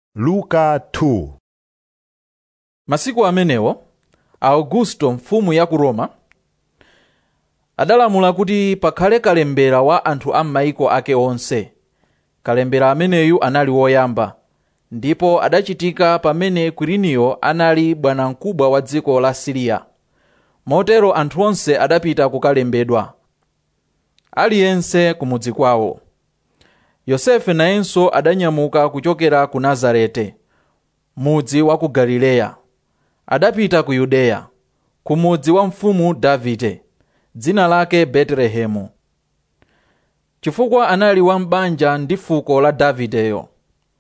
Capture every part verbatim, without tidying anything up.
Luka two. Masiku amenewo Augusto mfumu ya ku Roma adalamula kuti pakhale kalembera wa anthu a m'mayiko ake onse. Kalembera ameneyu anali woyamba, ndipo adachitika pamene Quiriniyo anali bwanamkubwa wa dziko la Siriya. Motero anthu onse adapita kukalembedwa, aliyense kumudzi kwawo. Yosefe nayenso adanyamuka kuchokera ku Nazarete, mudzi wa ku Galileya, adapita ku Yudeya, ku mudzi wa mfumu Davide, dzina lake Betelehemu, chifukwa anali wa m'banja ndi fuko la Davideyo.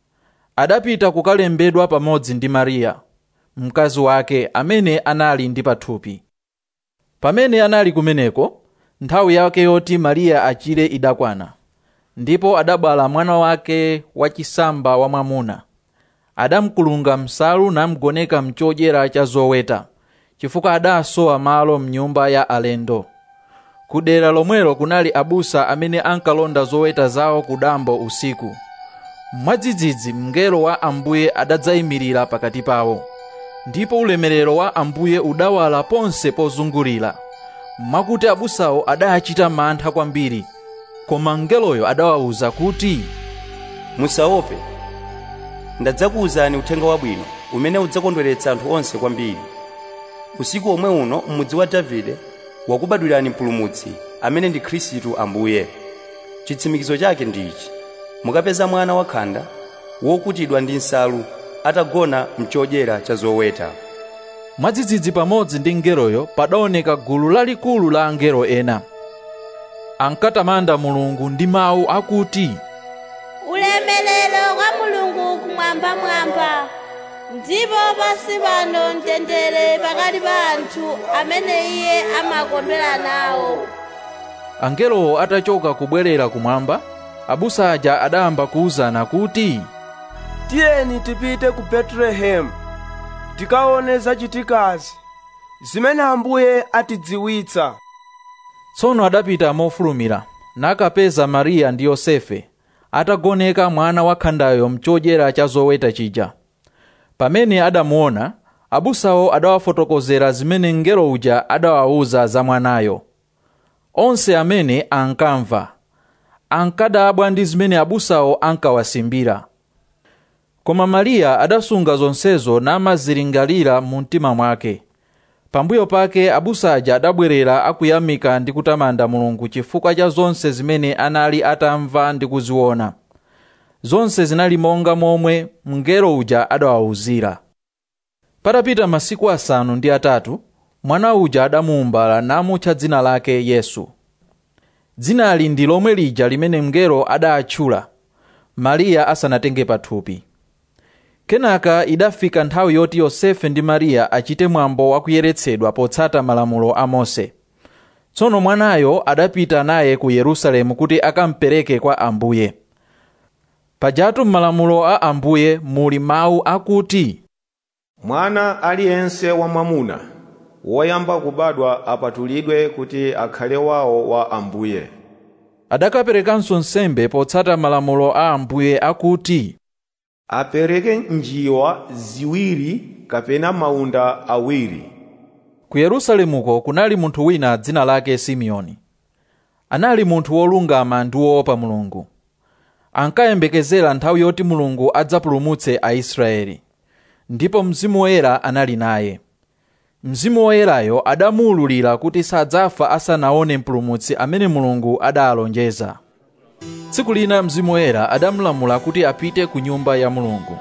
Adapita kukalembedwa pamodzi ndi Mariya, mkazi wake amene anali ndi pathupi. Pamene anali kumeneko, nthawi yake yoti Mariya achire idakwana, ndipo adabala mwana wake wachisamba wamwamuna. Adamkulunga msalu namgoneka mchodyera cha zoweta, chifukwa adasowa malo mnyumba ya alendo. Kudera lomwelo kunali abusa amene ankalonda zoweta zawo kudambo usiku. Mwadzidzidzi mngelo wa Ambuye adadzayimirira pakati pawo, ndipo ulemerero wa Ambuye udawala ponse pozungulira, mwakuti abusawo adachita mantha kwambiri. Koma mngeloyo adawawuza kuti, musaope, ndadzakuwuzani uthenga wabwino umene udzakondweretsa anthu onse kwambiri. Usiku omwe uno m'mudzi wa Davide wakubadwirani mpulumutsi amene ndi Khristu Ambuye. Chitsimikizo chake ndichi: mukapeza mwana wakhanda wokutidwa ndi nsalu atagona mchodyera cha zoweta. Mwadzidzidzi pamodzi ndi mngeloyo padaoneka gulu lalikulu la angelo ena. Ankatamanda Mulungu ndi mawu akuti, ulemerero kwa Mulungu kumwambamwamba, ndipo pansi pano mtendere pakati pa anthu amene Iye amakondwera nawo. Angelowo atachoka kubwerera kumwamba, abusa aja adayamba kuwuzana kuti, tiyeni tipite ku Betelehemu tikaone zachitikazi zimene Ambuye atidziwitsa. Tsono adapita mofulumira nakapeza Mariya ndi Yosefe atagoneka mwana wakhandayo mchodyera cha zoweta chija. Pamene adamuona, abusawo adawafotokozera zimene mngelo uja adawawuza za mwanayo. Onse amene ankamva ankadabwa ndi zimene abusawo ankawasimbira. Koma Mariya adasunga zonsezo namazilingalira mu mtima mwake. Pambuyo pake abusa aja adabwerera akuyamika ndi kutamanda Mulungu chifukwa cha zonse zimene anali atamva ndi kuziona. Zonse zinali monga momwe mngelo uja adawawuzira. Patapita masiku asanu ndi atatu, mwana uja adamuumbala namutcha dzina lake Yesu. Dzinali ndi lomwe lija limene mngelo adatchula Mariya asanatenge pathupi. Kenaka idafika nthawi yoti Yosefe ndi Mariya achite mwambo wakuyeretsedwa potsata malamulo a Mose. Tsono mwanayo adapita naye ku Yerusalemu kuti akampereke kwa Ambuye. Pajatu m'malamulo a Ambuye muli mawu akuti, mwana aliyense wamwamuna woyamba kubadwa apatulidwe kuti akhale wawo wa Ambuye. Adakaperekanso nsembe potsata malamulo a Ambuye akuti, apereke njiwa ziwiri kapena maunda awiri. Ku Yerusalemuko kunali munthu wina dzina lake Simeoni. Anali munthu wolungama ndi woopa Mulungu. Ankayembekezera nthawi yoti Mulungu adzapulumutse Aisraeli, ndipo Mzimu Woyera anali naye. Mzimu Woyerayo adamuwululira kuti sadzafa asanaone mpulumutsi amene Mulungu adalonjeza. Tsiku lina Mzimu Woyera adamulamula kuti apite ku nyumba ya Mulungu.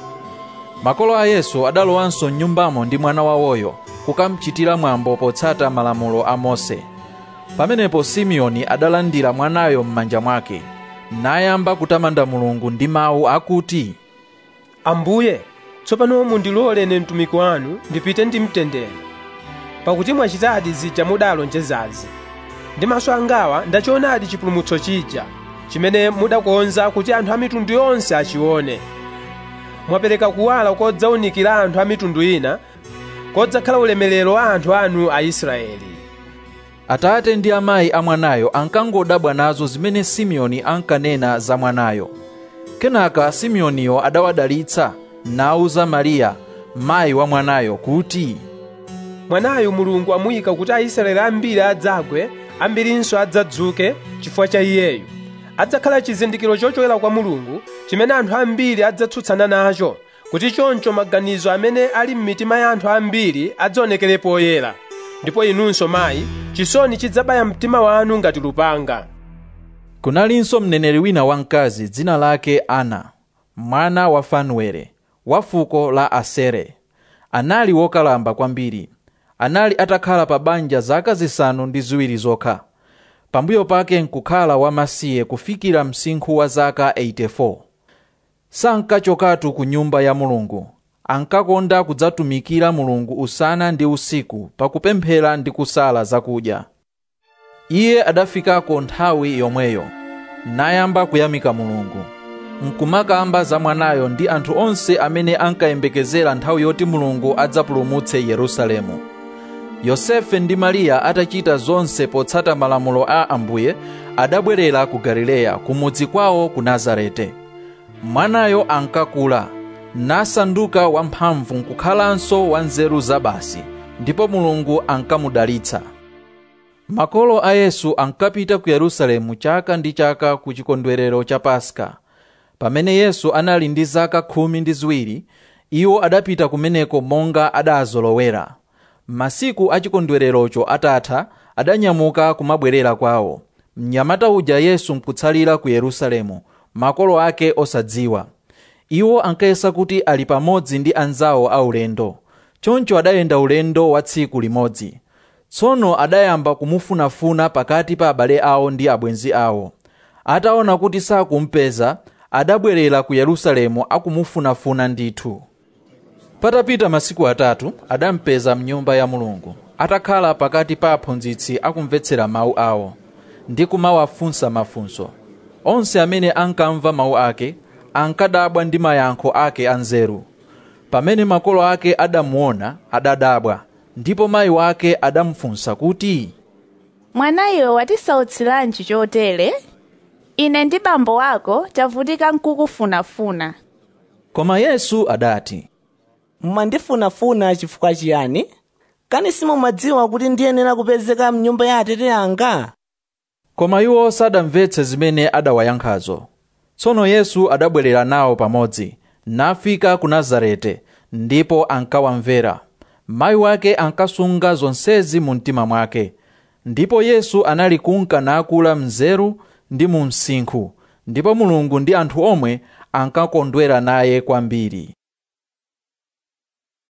Makolo a Yesu adalowanso m'nyumbamo ndi mwana wawoyo kukamchitira mwambo potsata malamulo a Mose. Pamenepo Simeoni adalandira mwanayo m'manja mwake, nayamba kutamanda Mulungu ndi mawu akuti, Ambuye, tsopano mundilole ine mtumiki wanu ndipite ndi mtendere, pakuti mwachitadi zija mudalonjezazi. Ndi maso angawa ndachionadi chipulumutso chija chimene mudakonza kuti anthu a mitundu yonse achione. Mwapereka kuwala kodzawunikira anthu a mitundu ina, kodzakhala ulemerero wa anthu anu a Israeli. Atate ndi amayi a mwanayo ankangodabwa nazo zimene Simeoni ankanena za mwanayo. Kenaka Simeoniyo adawadalitsa nauza Mariya mayi wa mwanayo kuti, mwanayu Mulungu amuyika kuti Aisraeli ambiri adzagwe ambirinso adzadzuke chifukwa cha iyeyu. Adzakhala chizindikiro chochokera kwa Mulungu chimene anthu ambiri adzatsutsana nacho, kuti choncho maganizo amene ali m'mitima ya anthu ambiri adzaonekere poyera. Ndipo inunso mayi, chisoni chidzabaya mtima wanu ngati lupanga. Kunalinso mneneri wina wamkazi dzina lake Ana, mwana wa Fanuele, wa fuko la Asere. Anali wokalamba kwambiri. Anali atakhala pa banja zaka zisanu ndi ziwiri zokha. Pambuyo pake nkukhala wamasiye kufikira msinkhu wa zaka themanini na nne. Sankachokatu ku nyumba ya Mulungu. Ankakonda kudzatumikira Mulungu usana ndi usiku pakupemphera ndi kusala zakudya. Iye adafikako nthawi yomweyo nayamba kuyamika Mulungu, nkumakamba za mwanayo ndi anthu onse amene ankayembekezera nthawi yoti Mulungu adzapulumutse Yerusalemu. Yosefe ndi Mariya atachita zonse potsata malamulo a Ambuye, adabwerera ku Galileya kumudzi kwawo ku Nazarete. Mwanayo ankakula nasanduka wamphamvu nkukhalanso wanzeru zabasi, ndipo Mulungu ankamudalitsa. Makolo a Yesu ankapita ku Yerusalemu chaka ndi chaka ku chikondwerero cha Paska. Pamene Yesu anali ndi zaka khumi ndi ziwiri, iwo adapita kumeneko monga adazolowera. Masiku a chikondwererocho atatha, adanyamuka kumabwerera kwawo. Mnyamata uja Yesu nkutsalira ku Yerusalemu, makolo ake osadziwa. Iwo ankayesa kuti ali pamodzi ndi anzawo aulendo. Choncho adayenda ulendo wa tsiku limodzi. Tsono adayamba kumufunafuna pakati pa abale awo ndi abwenzi awo. Ataona kuti sakumpeza, adabwerera ku Yerusalemu akumufunafuna ndithu. Patapita masiku atatu, adampeza mnyumba ya Mulungu, atakhala pakati pa aphunzitsi akumvetsera mawu awo, ndi kumawafunsa mafunso. Onse amene ankamva mawu ake, ankadabwa ndi mayankho ake anzeru. Pamene makolo ake adamuona, adadabwa, ndipo mayi wake adamufunsa kuti, mwanayo watisautsiranji chotere? Ine ndi bambo wako tavutika nkukufunafuna. Koma Yesu adati, mmandifunafuna chifukwa chiyani? Kani simumadziwa kuti ndiyenera kupezeka mnyumba ya Atate anga? Koma iwo sadamvetse zimene adawayankhazo. Tsono Yesu adabwerera nawo pamodzi, nafika ku Nazarete, ndipo ankawamvera. Mayi wake ankasunga zonsezi mu mtima mwake. Ndipo Yesu anali kunka nakula mnzeru ndi mu msinkhu, ndipo Mulungu ndi anthu omwe ankakondwera naye kwambiri.